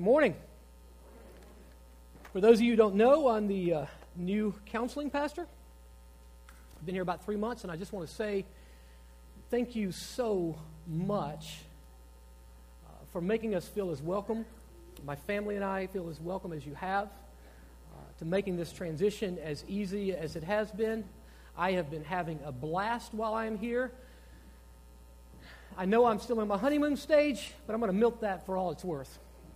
Good morning. For those of you who don't know, I'm the new counseling pastor. I've been here about 3 months, and I just want to say thank you so much for making us feel as welcome. My family and I feel as welcome as you have, to making this transition as easy as it has been. I have been having a blast while I am here. I know I'm still in my honeymoon stage, but I'm going to milk that for all it's worth.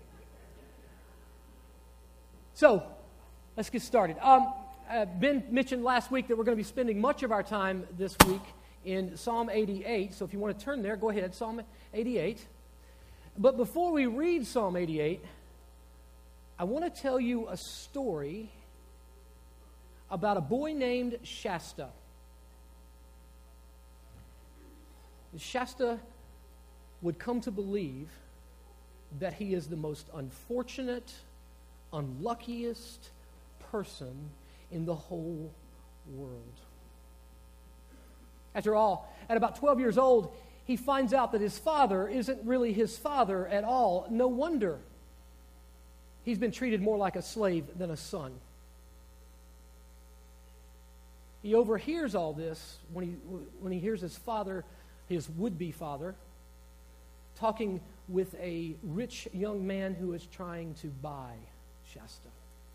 So, let's get started. Ben mentioned last week that we're going to be spending much of our time this week in Psalm 88. So if you want to turn there, go ahead, Psalm 88. But before we read Psalm 88, I want to tell you a story about a boy named Shasta. Shasta would come to believe that he is the most unfortunate, unluckiest person in the whole world. After all, at about 12 years old, he finds out that his father isn't really his father at all. No wonder he's been treated more like a slave than a son. He overhears all this when he hears his father, his would-be father, talking with a rich young man who is trying to buy Shasta.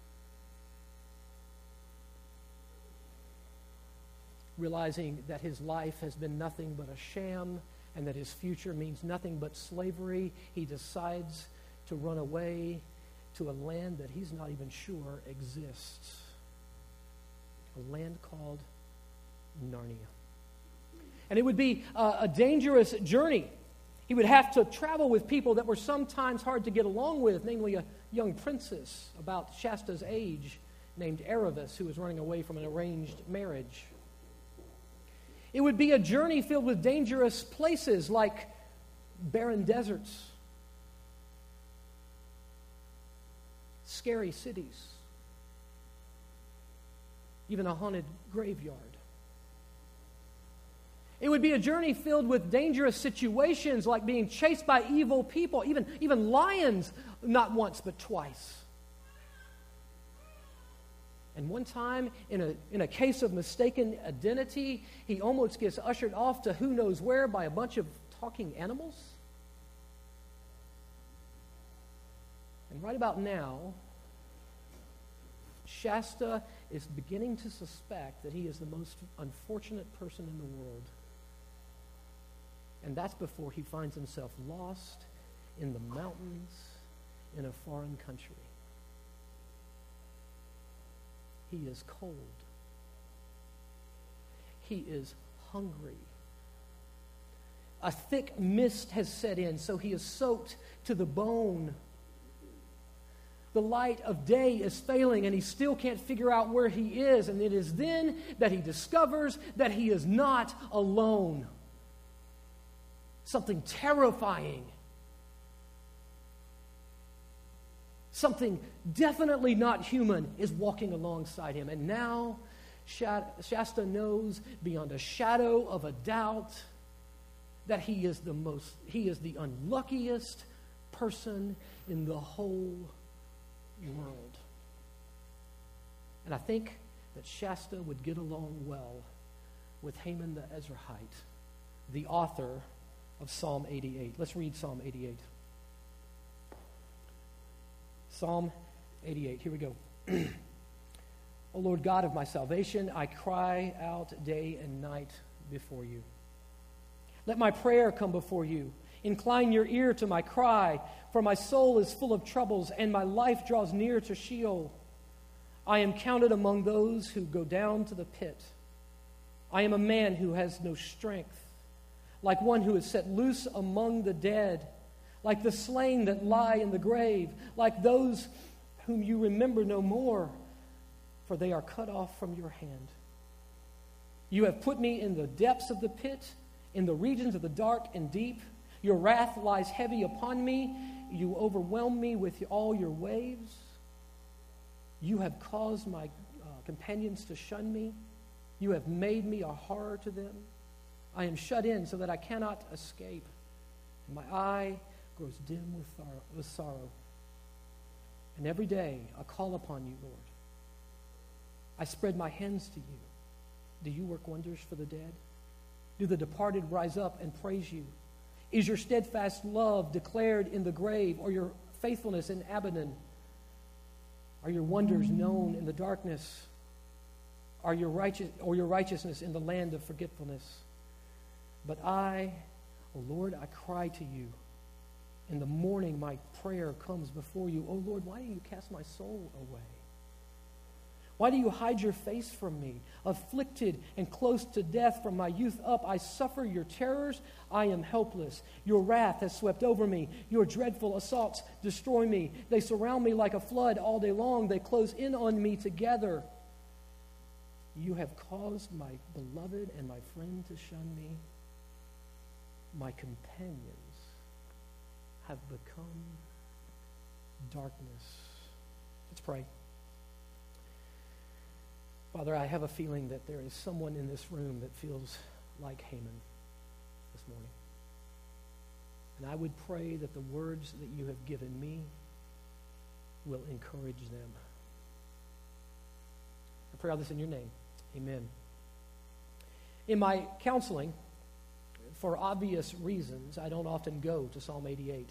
Realizing that his life has been nothing but a sham and that his future means nothing but slavery, he decides to run away to a land that he's not even sure exists. A land called Narnia. And it would be a dangerous journey. He would have to travel with people that were sometimes hard to get along with, namely a young princess about Shasta's age named Aravis, who was running away from an arranged marriage. It would be a journey filled with dangerous places like barren deserts, scary cities, even a haunted graveyard. It would be a journey filled with dangerous situations like being chased by evil people, even lions, not once but twice. And one time, in a case of mistaken identity, he almost gets ushered off to who knows where by a bunch of talking animals. And right about now, Shasta is beginning to suspect that he is the most unfortunate person in the world. And that's before he finds himself lost in the mountains in a foreign country. He is cold. He is hungry. A thick mist has set in, so he is soaked to the bone. The light of day is failing, and he still can't figure out where he is. And it is then that he discovers that he is not alone. Something terrifying. Something definitely not human is walking alongside him. And now Shasta knows beyond a shadow of a doubt that he is the unluckiest person in the whole world. And I think that Shasta would get along well with Haman the Ezrahite, the author of Psalm 88. Let's read Psalm 88. Psalm 88. Here we go. O Lord God of my salvation, I cry out day and night before you. Let my prayer come before you. Incline your ear to my cry, for my soul is full of troubles, and my life draws near to Sheol. I am counted among those who go down to the pit. I am a man who has no strength, like one who is set loose among the dead, like the slain that lie in the grave, like those whom you remember no more, for they are cut off from your hand. You have put me in the depths of the pit, in the regions of the dark and deep. Your wrath lies heavy upon me. You overwhelm me with all your waves. You have caused my companions to shun me. You have made me a horror to them. I am shut in so that I cannot escape. And my eye grows dim with sorrow. And every day I call upon you, Lord. I spread my hands to you. Do you work wonders for the dead? Do the departed rise up and praise you? Is your steadfast love declared in the grave, or your faithfulness in Abaddon? Are your wonders known in the darkness? Are your righteousness in the land of forgetfulness? But I, O Lord, I cry to you. In the morning my prayer comes before you. O Lord, why do you cast my soul away? Why do you hide your face from me? Afflicted and close to death from my youth up, I suffer your terrors. I am helpless. Your wrath has swept over me. Your dreadful assaults destroy me. They surround me like a flood all day long. They close in on me together. You have caused my beloved and my friend to shun me. My companions have become darkness. Let's pray. Father, I have a feeling that there is someone in this room that feels like Haman this morning. And I would pray that the words that you have given me will encourage them. I pray all this in your name. Amen. In my counseling, for obvious reasons, I don't often go to Psalm 88.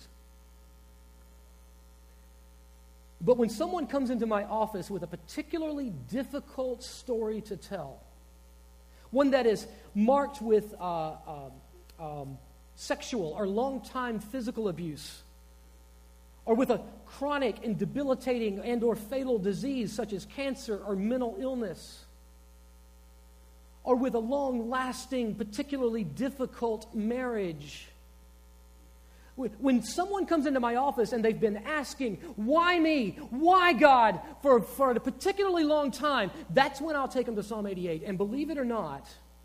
But when someone comes into my office with a particularly difficult story to tell, one that is marked with sexual or long-time physical abuse, or with a chronic and debilitating and or fatal disease such as cancer or mental illness, or with a long-lasting, particularly difficult marriage, when someone comes into my office and they've been asking, why me? Why God? For a particularly long time, that's when I'll take them to Psalm 88. And believe it or not,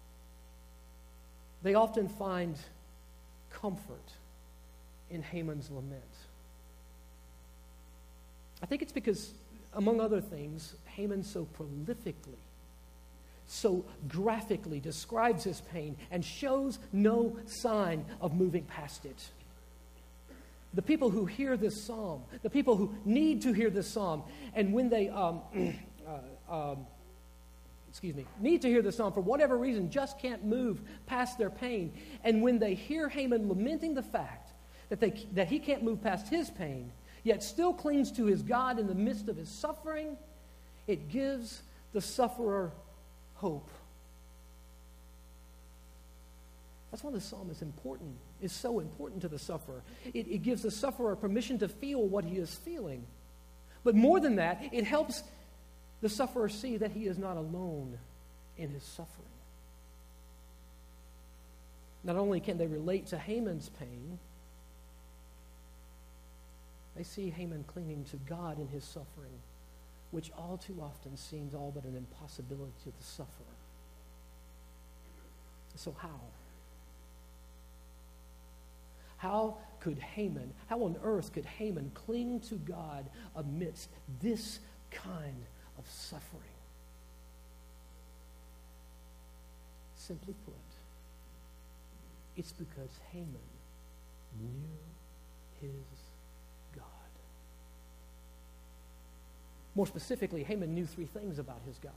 they often find comfort in Haman's lament. I think it's because, among other things, Haman so prolifically, so graphically describes his pain and shows no sign of moving past it. The people who hear this psalm, the people who need to hear this psalm, and when they need to hear this psalm for whatever reason, just can't move past their pain. And when they hear Haman lamenting the fact that he can't move past his pain, yet still clings to his God in the midst of his suffering, it gives the sufferer hope. That's why the psalm is so important to the sufferer. It gives the sufferer permission to feel what he is feeling. But more than that, it helps the sufferer see that he is not alone in his suffering. Not only can they relate to Haman's pain, they see Haman clinging to God in his suffering, which all too often seems all but an impossibility to the sufferer. So how? How on earth could Haman cling to God amidst this kind of suffering? Simply put, it's because Haman knew his God. More specifically, Haman knew three things about his God.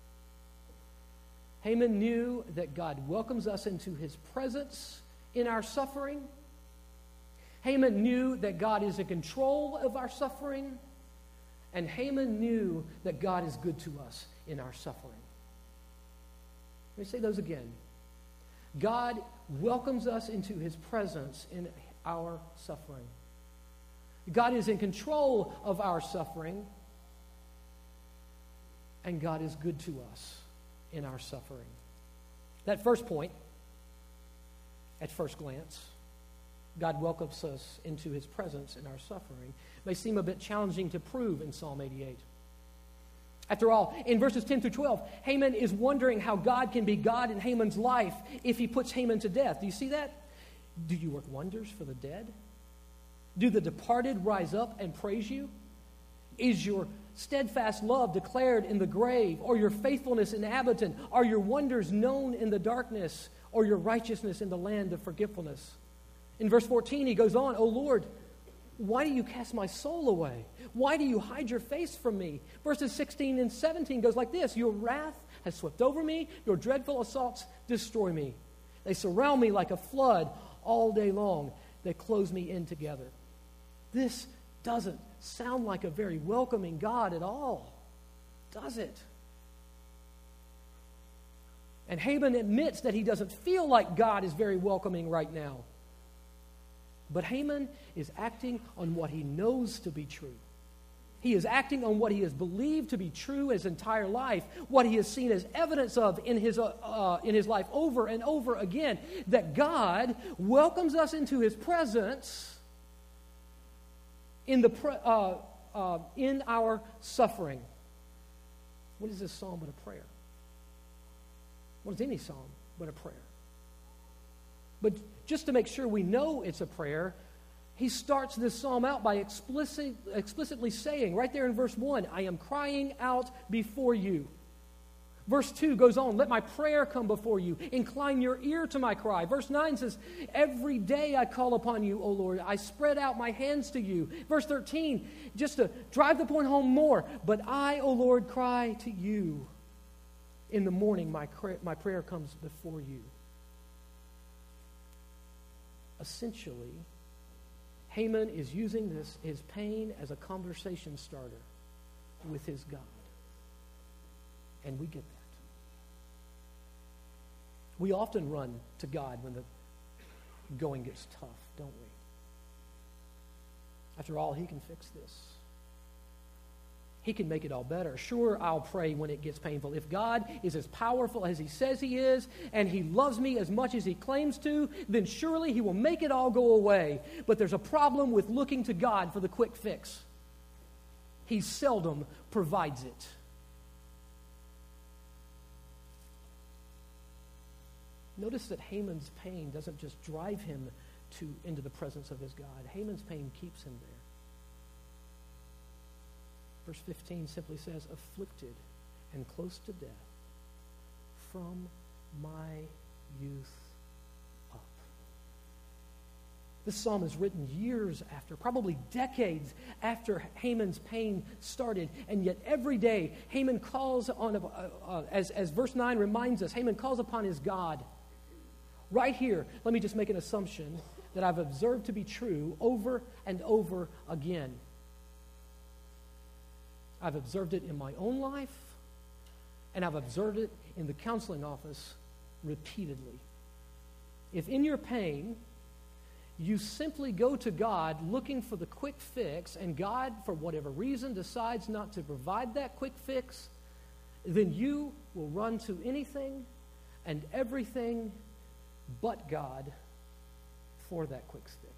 Haman knew that God welcomes us into his presence in our suffering. Haman knew that God is in control of our suffering. And Haman knew that God is good to us in our suffering. Let me say those again. God welcomes us into his presence in our suffering. God is in control of our suffering. And God is good to us in our suffering. That first point, at first glance, God welcomes us into his presence in our suffering, may seem a bit challenging to prove in Psalm 88. After all, in verses 10 through 12, Haman is wondering how God can be God in Haman's life if he puts Haman to death. Do you see that? Do you work wonders for the dead? Do the departed rise up and praise you? Is your steadfast love declared in the grave, or your faithfulness in Abaddon? Are your wonders known in the darkness, or your righteousness in the land of forgetfulness? In verse 14, he goes on, O Lord, Why do you cast my soul away? Why do you hide your face from me? Verses 16 and 17 goes like this. Your wrath has swept over me. Your dreadful assaults destroy me. They surround me like a flood all day long. They close me in together. This doesn't sound like a very welcoming God at all, does it? And Haman admits that he doesn't feel like God is very welcoming right now. But Haman is acting on what he knows to be true. He is acting on what he has believed to be true his entire life, what he has seen as evidence of in his life over and over again, that God welcomes us into his presence in our suffering. What is this psalm but a prayer? What is any psalm but a prayer? But just to make sure we know it's a prayer, he starts this psalm out by explicitly saying, right there in verse 1, I am crying out before you. Verse 2 goes on, let my prayer come before you. Incline your ear to my cry. Verse 9 says, every day I call upon you, O Lord. I spread out my hands to you. Verse 13, just to drive the point home more, but I, O Lord, cry to you. In the morning my prayer comes before you. Essentially, Haman is using his pain as a conversation starter with his God. And we get that. We often run to God when the going gets tough, don't we? After all, he can fix this. He can make it all better. Sure, I'll pray when it gets painful. If God is as powerful as he says he is, and he loves me as much as he claims to, then surely he will make it all go away. But there's a problem with looking to God for the quick fix. He seldom provides it. Notice that Haman's pain doesn't just drive him into the presence of his God. Haman's pain keeps him there. Verse 15 simply says, afflicted and close to death from my youth up. This psalm is written years after, probably decades after Haman's pain started, and yet every day Haman calls on, as verse 9 reminds us, Haman calls upon his God. Right here, let me just make an assumption that I've observed to be true over and over again. I've observed it in my own life, and I've observed it in the counseling office repeatedly. If in your pain, you simply go to God looking for the quick fix, and God, for whatever reason, decides not to provide that quick fix, then you will run to anything and everything but God for that quick fix.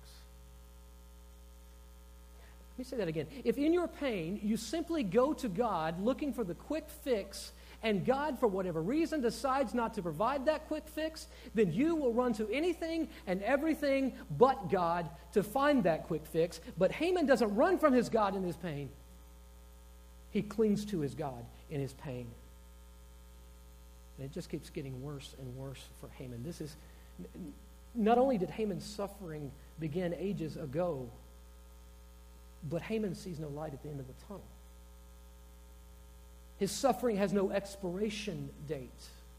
Let me say that again. If in your pain, you simply go to God looking for the quick fix, and God, for whatever reason, decides not to provide that quick fix, then you will run to anything and everything but God to find that quick fix. But Haman doesn't run from his God in his pain. He clings to his God in his pain. And it just keeps getting worse and worse for Haman. This is, not only did Haman's suffering begin ages ago, but Haman sees no light at the end of the tunnel. His suffering has no expiration date.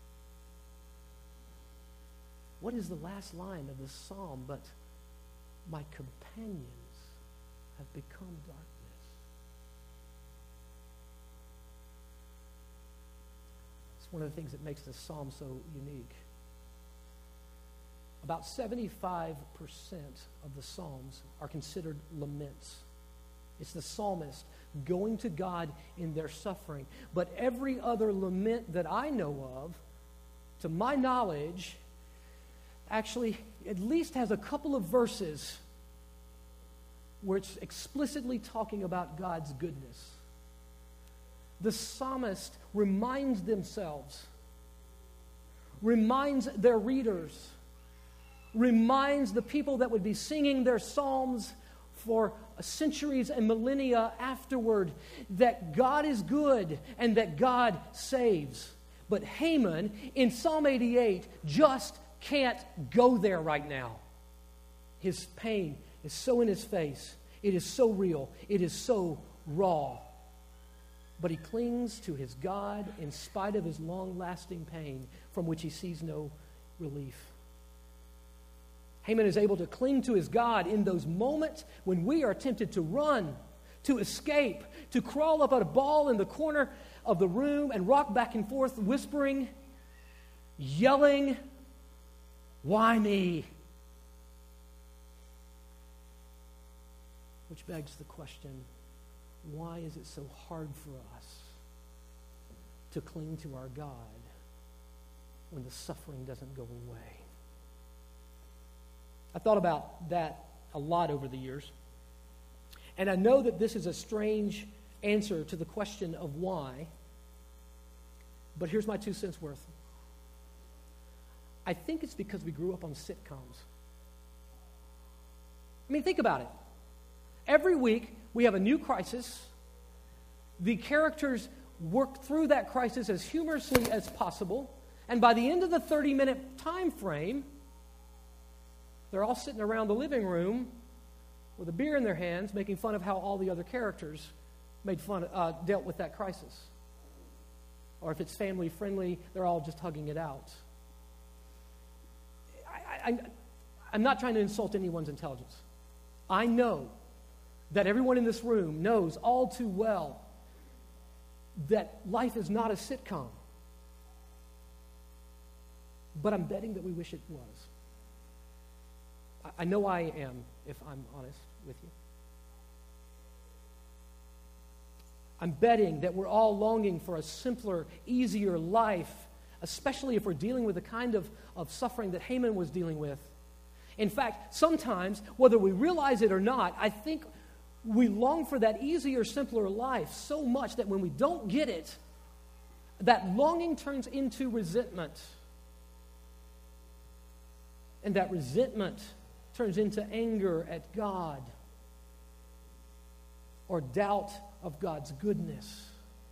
What is the last line of this psalm but, my companions have become darkness? It's one of the things that makes this psalm so unique. About 75% of the psalms are considered laments. It's the psalmist going to God in their suffering. But every other lament that I know of, to my knowledge, actually at least has a couple of verses where it's explicitly talking about God's goodness. The psalmist reminds themselves, reminds their readers, reminds the people that would be singing their psalms for centuries and millennia afterward that God is good and that God saves. But Haman in Psalm 88 just can't go there right now. His pain is so in his face. It is so real. It is so raw. But he clings to his God in spite of his long-lasting pain from which he sees no relief. Haman is able to cling to his God in those moments when we are tempted to run, to escape, to crawl up at a ball in the corner of the room and rock back and forth, whispering, yelling, "Why me?" Which begs the question, why is it so hard for us to cling to our God when the suffering doesn't go away? I thought about that a lot over the years. And I know that this is a strange answer to the question of why, but here's my 2 cents worth. I think it's because we grew up on sitcoms. I mean, think about it. Every week, we have a new crisis. The characters work through that crisis as humorously as possible. And by the end of the 30-minute time frame, they're all sitting around the living room with a beer in their hands, making fun of how all the other characters dealt with that crisis. Or if it's family-friendly, they're all just hugging it out. I'm not trying to insult anyone's intelligence. I know that everyone in this room knows all too well that life is not a sitcom. But I'm betting that we wish it was. I know I am, if I'm honest with you. I'm betting that we're all longing for a simpler, easier life, especially if we're dealing with the kind of suffering that Haman was dealing with. In fact, sometimes, whether we realize it or not, I think we long for that easier, simpler life so much that when we don't get it, that longing turns into resentment. And that resentment turns into anger at God or doubt of God's goodness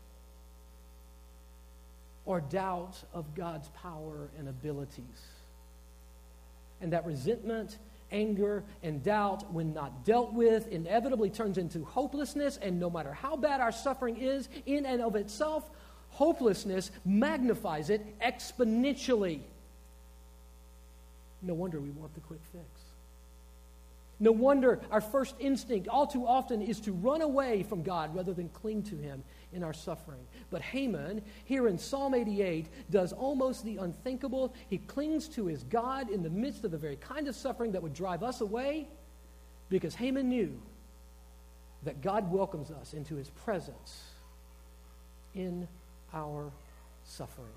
or doubt of God's power and abilities. And that resentment, anger, and doubt, when not dealt with, inevitably turns into hopelessness. And no matter how bad our suffering is in and of itself, hopelessness magnifies it exponentially. No wonder we want the quick fix. No wonder our first instinct all too often is to run away from God rather than cling to Him in our suffering. But Haman, here in Psalm 88, does almost the unthinkable. He clings to his God in the midst of the very kind of suffering that would drive us away, because Haman knew that God welcomes us into His presence in our suffering.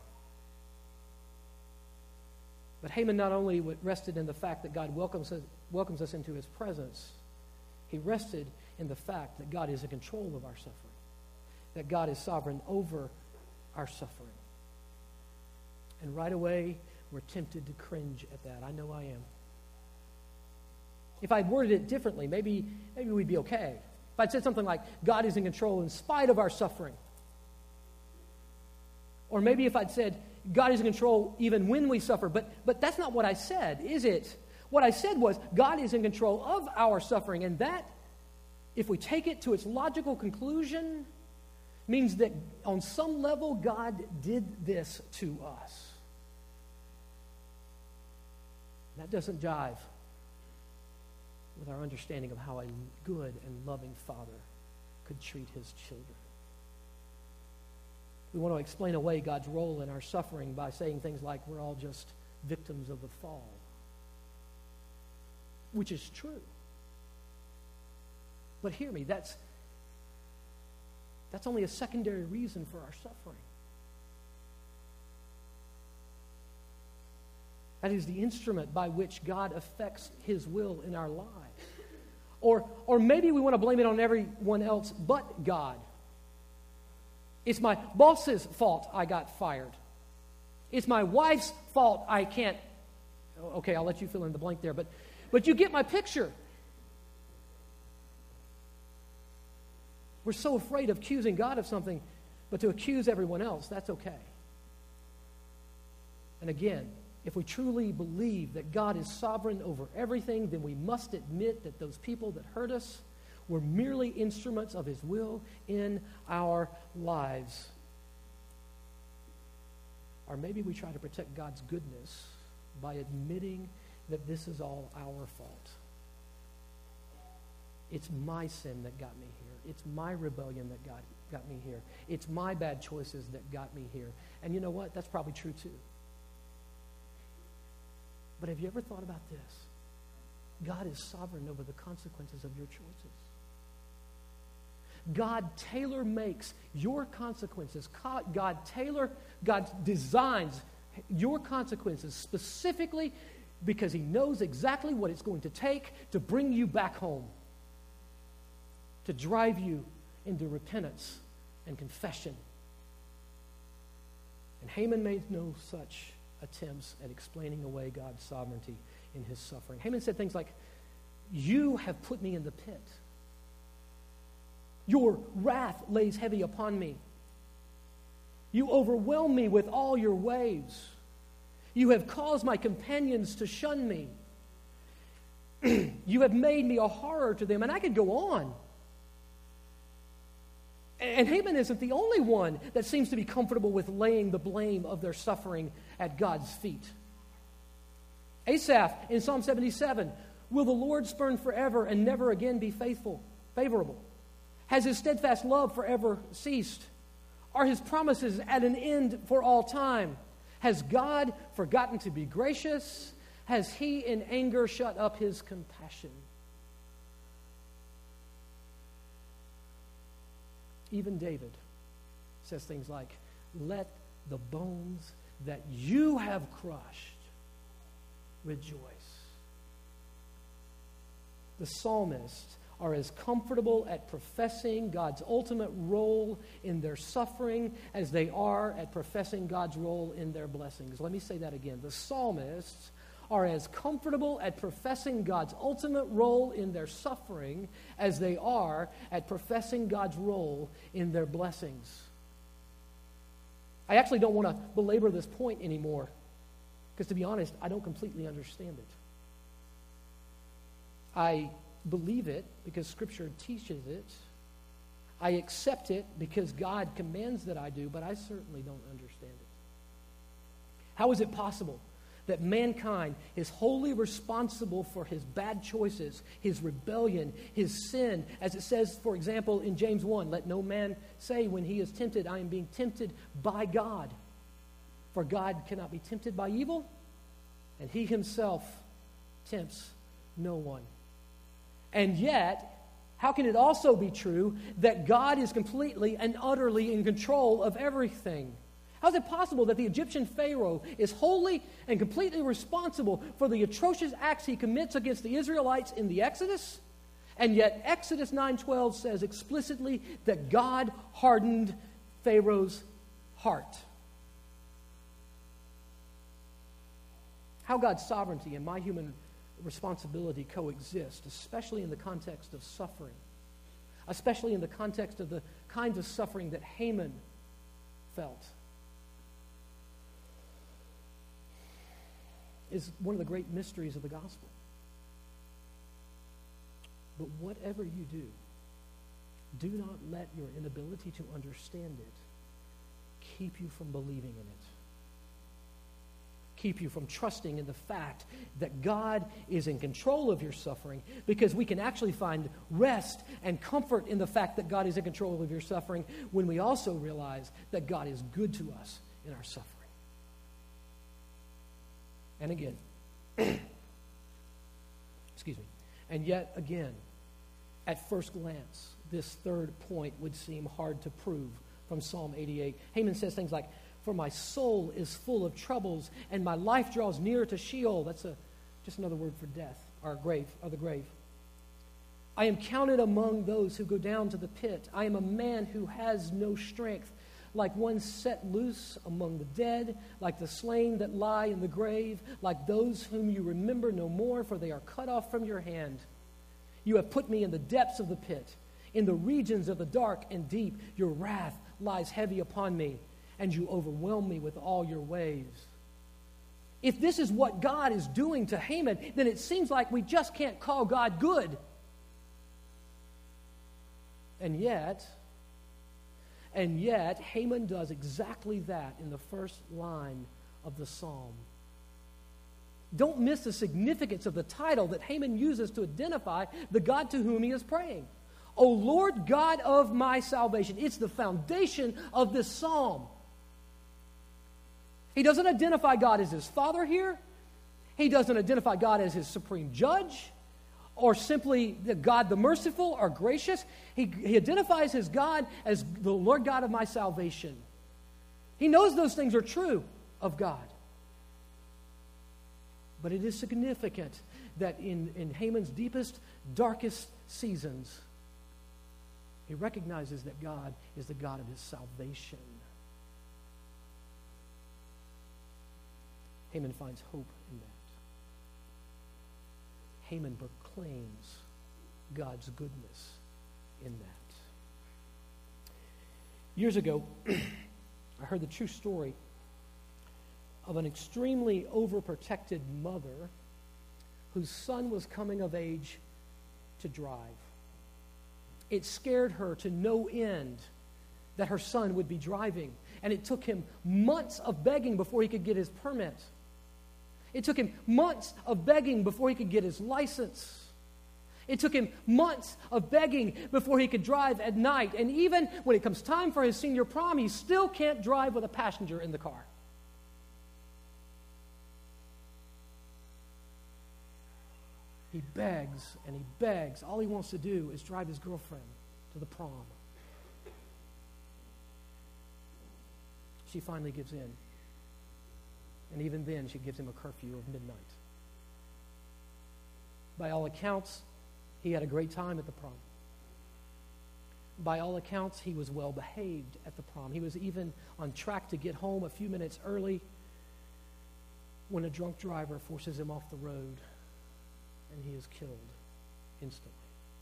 But Haman not only rested in the fact that God welcomes us into His presence, he rested in the fact that God is in control of our suffering, that God is sovereign over our suffering. And right away, we're tempted to cringe at that. I know I am. If I'd worded it differently, maybe we'd be okay. If I'd said something like, God is in control in spite of our suffering. Or maybe if I'd said, God is in control even when we suffer. But that's not what I said, is it? What I said was, God is in control of our suffering. And that, if we take it to its logical conclusion, means that on some level, God did this to us. That doesn't jive with our understanding of how a good and loving Father could treat His children. We want to explain away God's role in our suffering by saying things like we're all just victims of the fall, which is true. But hear me, that's only a secondary reason for our suffering. That is the instrument by which God affects His will in our lives. Or maybe we want to blame it on everyone else but God. It's my boss's fault I got fired. It's my wife's fault I can't. Okay, I'll let you fill in the blank there, but you get my picture. We're so afraid of accusing God of something, but to accuse everyone else, that's okay. And again, if we truly believe that God is sovereign over everything, then we must admit that those people that hurt us We're merely instruments of His will in our lives. Or maybe we try to protect God's goodness by admitting that this is all our fault. It's my sin that got me here. It's my rebellion that got me here. It's my bad choices that got me here. And you know what? That's probably true too. But have you ever thought about this? God is sovereign over the consequences of your choices. God tailor-makes your consequences. God designs your consequences specifically because He knows exactly what it's going to take to bring you back home, to drive you into repentance and confession. And Haman made no such attempts at explaining away God's sovereignty in his suffering. Haman said things like, "You have put me in the pit. Your wrath lays heavy upon me. You overwhelm me with all your waves. You have caused my companions to shun me. You have made me a horror to them." And I could go on. And Haman isn't the only one that seems to be comfortable with laying the blame of their suffering at God's feet. Asaph in Psalm 77, "Will the Lord spurn forever and never again be favorable? Has His steadfast love forever ceased? Are His promises at an end for all time? Has God forgotten to be gracious? Has He in anger shut up His compassion?" Even David says things like, "Let the bones that you have crushed rejoice." The psalmists are as comfortable at professing God's ultimate role in their suffering as they are at professing God's role in their blessings. Let me say that again. The psalmists are as comfortable at professing God's ultimate role in their suffering as they are at professing God's role in their blessings. I actually don't want to belabor this point anymore, because to be honest, I don't completely understand it. I believe it because Scripture teaches it. I accept it because God commands that I do, but I certainly don't understand it. How is it possible that mankind is wholly responsible for his bad choices, his rebellion, his sin? As it says, for example, in James 1, "Let no man say when he is tempted, I am being tempted by God. For God cannot be tempted by evil, and He Himself tempts no one." And yet, how can it also be true that God is completely and utterly in control of everything? How is it possible that the Egyptian Pharaoh is wholly and completely responsible for the atrocious acts he commits against the Israelites in the Exodus? And yet Exodus 9:12 says explicitly that God hardened Pharaoh's heart. How God's sovereignty and my human responsibility coexist, especially in the context of suffering, especially in the context of the kinds of suffering that Haman felt, is one of the great mysteries of the gospel. But whatever you do not let your inability to understand it keep you from believing in it. Keep you from trusting in the fact that God is in control of your suffering, because we can actually find rest and comfort in the fact that God is in control of your suffering when we also realize that God is good to us in our suffering. And again, and yet again, at first glance, this third point would seem hard to prove from Psalm 88. Haman says things like, "For my soul is full of troubles, and my life draws near to Sheol." That's just another word for death, or grave, or the grave. "I am counted among those who go down to the pit. I am a man who has no strength, like one set loose among the dead, like the slain that lie in the grave, like those whom you remember no more, for they are cut off from your hand. You have put me in the depths of the pit, in the regions of the dark and deep. Your wrath lies heavy upon me, and you overwhelm me with all your waves." If this is what God is doing to Haman, then it seems like we just can't call God good. And yet, Haman does exactly that in the first line of the psalm. Don't miss the significance of the title that Haman uses to identify the God to whom he is praying. O Lord God of my salvation. It's the foundation of this psalm. He doesn't identify God as his father here. He doesn't identify God as his supreme judge or simply the God the merciful or gracious. He identifies his God as the Lord God of my salvation. He knows those things are true of God. But it is significant that in Haman's deepest, darkest seasons, he recognizes that God is the God of his salvation. Haman finds hope in that. Haman proclaims God's goodness in that. Years ago, I heard the true story of an extremely overprotected mother whose son was coming of age to drive. It scared her to no end that her son would be driving, and it took him months of begging before he could get his permit. It took him months of begging before he could get his license. It took him months of begging before he could drive at night, and even when it comes time for his senior prom, he still can't drive with a passenger in the car. He begs and he begs. All he wants to do is drive his girlfriend to the prom. She finally gives in. And even then, she gives him a curfew of midnight. By all accounts, he had a great time at the prom. By all accounts, he was well behaved at the prom. He was even on track to get home a few minutes early when a drunk driver forces him off the road, and he is killed instantly.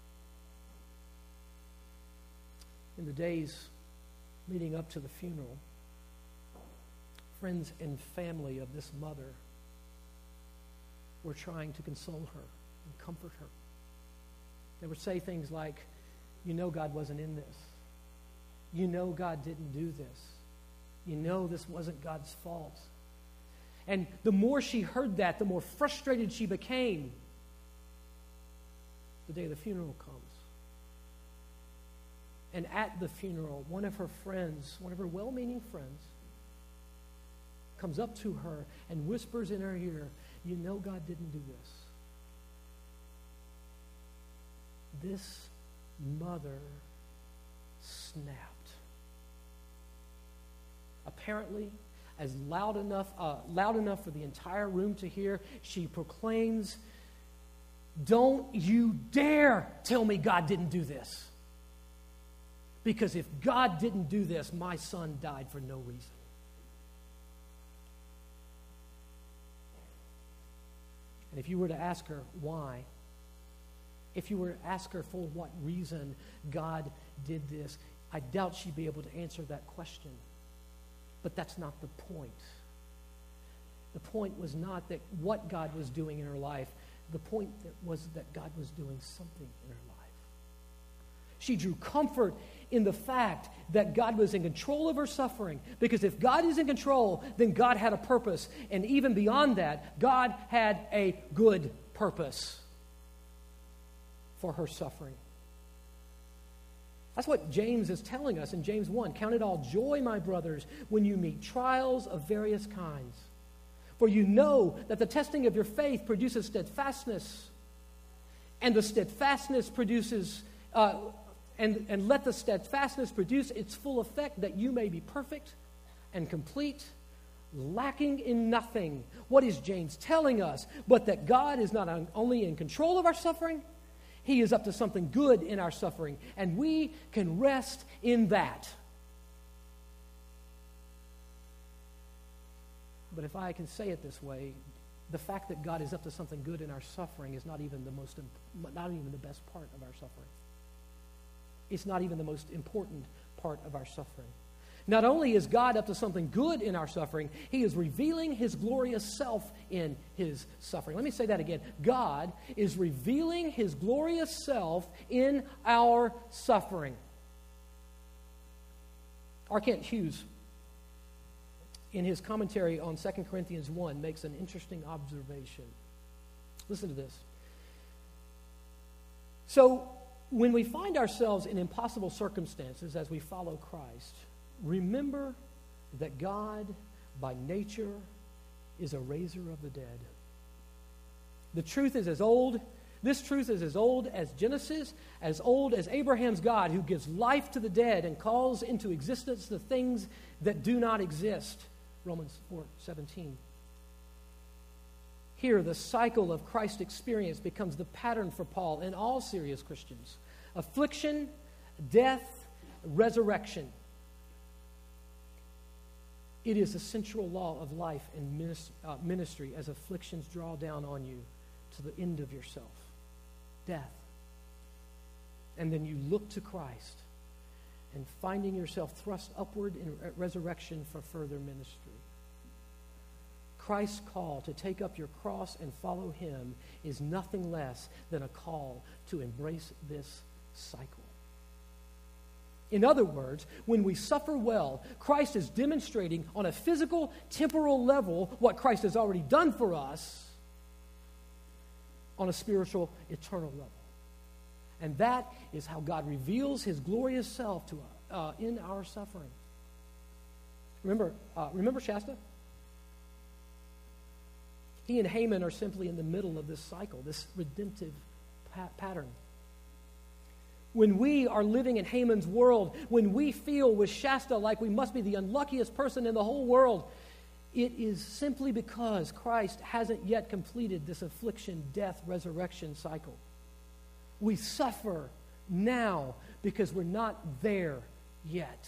In the days leading up to the funeral, friends and family of this mother were trying to console her and comfort her. They would say things like, you know God wasn't in this. You know God didn't do this. You know this wasn't God's fault. And the more she heard that, the more frustrated she became. The day of the funeral comes. And at the funeral, one of her friends, one of her well-meaning friends, comes up to her and whispers in her ear, you know God didn't do this. This mother snapped. Apparently, as loud enough for the entire room to hear, she proclaims, don't you dare tell me God didn't do this. Because if God didn't do this, my son died for no reason. And if you were to ask her why, if you were to ask her for what reason God did this, I doubt she'd be able to answer that question. But that's not the point. The point was not that what God was doing in her life. The point was that God was doing something in her life. She drew comfort in the fact that God was in control of her suffering. Because if God is in control, then God had a purpose. And even beyond that, God had a good purpose for her suffering. That's what James is telling us in James 1. Count it all joy, my brothers, when you meet trials of various kinds. For you know that the testing of your faith produces steadfastness. And the steadfastness produces... And let the steadfastness produce its full effect, that you may be perfect and complete, lacking in nothing. What is James telling us? But that God is not only in control of our suffering, He is up to something good in our suffering. And we can rest in that. But if I can say it this way, the fact that God is up to something good in our suffering is not even the best part of our suffering. It's not even the most important part of our suffering. Not only is God up to something good in our suffering, He is revealing His glorious self in His suffering. Let me say that again. God is revealing His glorious self in our suffering. R. Kent Hughes, in his commentary on 2 Corinthians 1, makes an interesting observation. Listen to this. So, when we find ourselves in impossible circumstances as we follow Christ, remember that God, by nature, is a raiser of the dead. The truth is as old. This truth is as old as Genesis, as old as Abraham's God, who gives life to the dead and calls into existence the things that do not exist. Romans 4:17. Here, the cycle of Christ's experience becomes the pattern for Paul and all serious Christians. Affliction, death, resurrection. It is the central law of life and ministry as afflictions draw down on you to the end of yourself. Death. And then you look to Christ and finding yourself thrust upward in resurrection for further ministry. Christ's call to take up your cross and follow him is nothing less than a call to embrace this cycle. In other words, when we suffer well, Christ is demonstrating on a physical, temporal level what Christ has already done for us on a spiritual, eternal level. And that is how God reveals his glorious self to us in our suffering. Remember Shasta? He and Haman are simply in the middle of this cycle, this redemptive pattern. When we are living in Haman's world, when we feel with Shasta like we must be the unluckiest person in the whole world, it is simply because Christ hasn't yet completed this affliction, death, resurrection cycle. We suffer now because we're not there yet.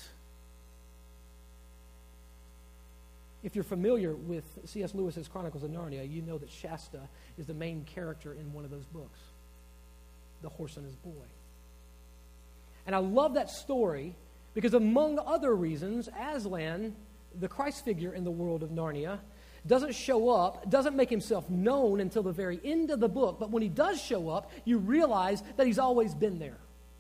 If you're familiar with C.S. Lewis's Chronicles of Narnia, you know that Shasta is the main character in one of those books, The Horse and His Boy. And I love that story because, among other reasons, Aslan, the Christ figure in the world of Narnia, doesn't show up, doesn't make himself known until the very end of the book. But when he does show up, you realize that he's always been there.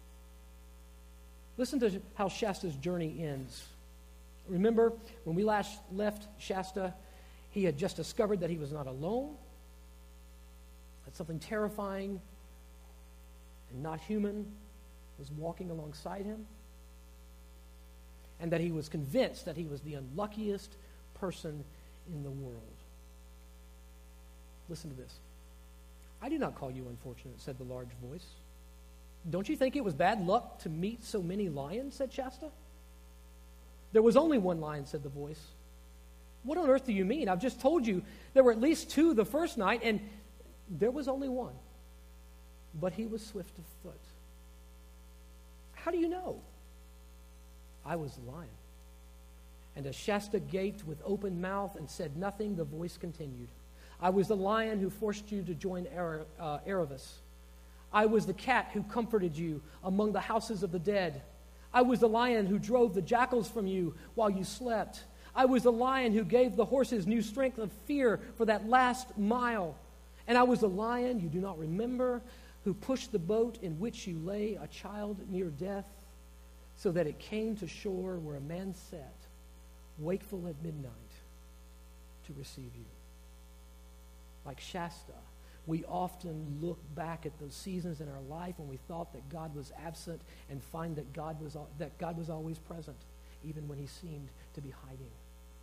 Listen to how Shasta's journey ends. Remember, when we last left Shasta, he had just discovered that he was not alone, that something terrifying and not human was walking alongside him, and that he was convinced that he was the unluckiest person in the world. Listen to this. "I do not call you unfortunate," said the large voice. "Don't you think it was bad luck to meet so many lions?" said Shasta. "There was only one lion," said the voice. "What on earth do you mean? I've just told you there were at least two the first night, and there was only one. But he was swift of foot." "How do you know?" "I was the lion." And as Shasta gaped with open mouth and said nothing, the voice continued. "I was the lion who forced you to join Erebus. I was the cat who comforted you among the houses of the dead. I was the lion who drove the jackals from you while you slept. I was the lion who gave the horses new strength of fear for that last mile. And I was the lion, you do not remember, who pushed the boat in which you lay a child near death, so that it came to shore where a man sat, wakeful at midnight, to receive you." Like Shasta, we often look back at those seasons in our life when we thought that God was absent and find that God was always present, even when he seemed to be hiding.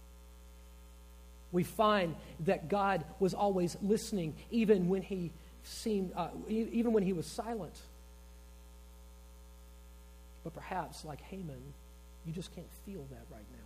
We find that God was always listening, even when he was silent. But perhaps, like Haman, you just can't feel that right now.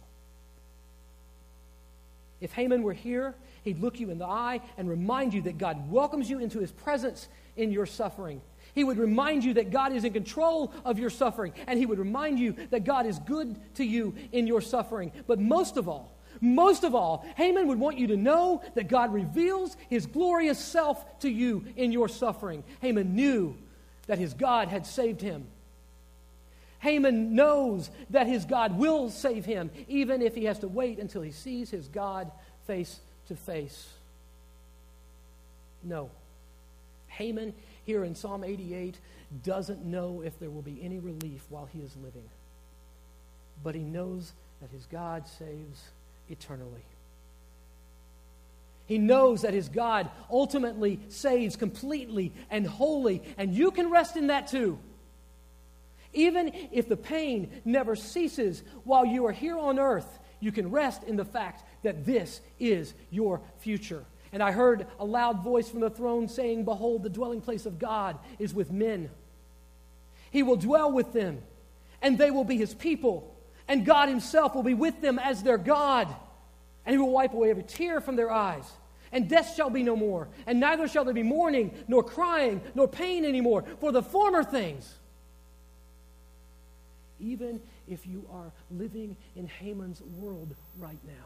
If Haman were here, he'd look you in the eye and remind you that God welcomes you into his presence in your suffering. He would remind you that God is in control of your suffering, and he would remind you that God is good to you in your suffering. But most of all, Haman would want you to know that God reveals his glorious self to you in your suffering. Haman knew that his God had saved him. Haman knows that his God will save him, even if he has to wait until he sees his God face to face. No. Haman, here in Psalm 88, doesn't know if there will be any relief while he is living. but he knows that his God saves eternally. He knows that his God ultimately saves completely and wholly, and you can rest in that too. Even if the pain never ceases while you are here on earth, you can rest in the fact that this is your future. And I heard a loud voice from the throne saying, "Behold, the dwelling place of God is with men. He will dwell with them, and they will be his people, and God himself will be with them as their God. And he will wipe away every tear from their eyes. And death shall be no more, and neither shall there be mourning, nor crying, nor pain anymore, for the former things." Even if you are living in Haman's world right now,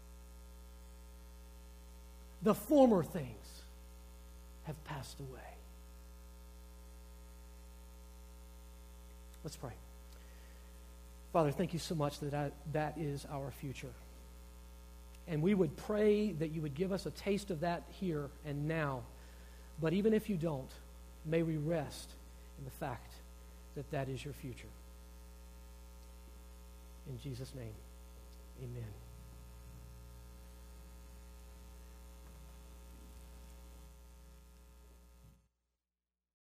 the former things have passed away. Let's pray. Father, thank you so much that is our future. And we would pray that you would give us a taste of that here and now. But even if you don't, may we rest in the fact that that is your future. In Jesus' name, amen.